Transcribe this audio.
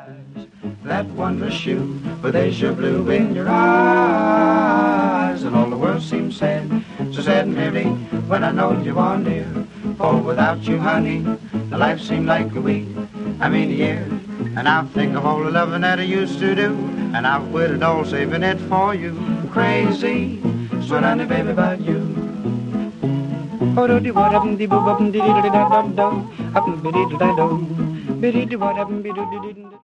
That wondrous you with azure blue in your eyes, and all the world seems sad, so sad and heavy when I know you are near. For without you, honey, the life seemed like a week, a year. And I think of all the loving that I used to do, and I've quit it all saving it for you. Crazy, sweet honey baby about you. Oh, do di what up, di boo up, di di da da da, up, biddy da da, biddy do what up, biddy.